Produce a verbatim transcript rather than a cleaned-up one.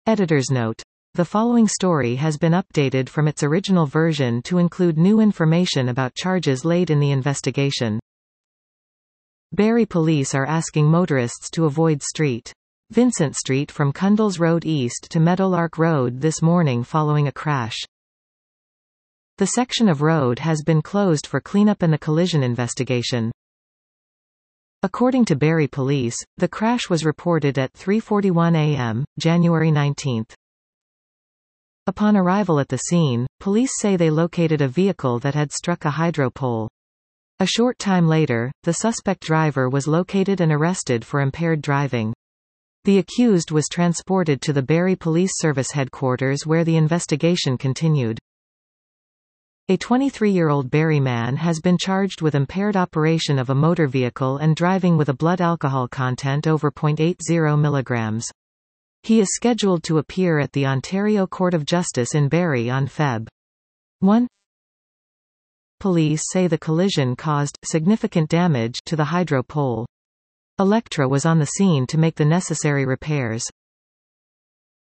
Editor's note. The following story has been updated from its original version to include new information about charges laid in the investigation. Barrie police are asking motorists to avoid Street Vincent Street from Cundles Road east to Meadowlark Road this morning following a crash. The section of road has been closed for cleanup in the collision investigation. According to Barrie police, the crash was reported at three forty-one a m, January nineteenth. Upon arrival at the scene, police say they located a vehicle that had struck a hydro pole. A short time later, the suspect driver was located and arrested for impaired driving. The accused was transported to the Barrie Police Service headquarters where the investigation continued. A twenty-three-year-old Barrie man has been charged with impaired operation of a motor vehicle and driving with a blood alcohol content over zero point eight zero milligrams. He is scheduled to appear at the Ontario Court of Justice in Barrie on February first. Police say the collision caused significant damage to the hydro pole. Electra was on the scene to make the necessary repairs.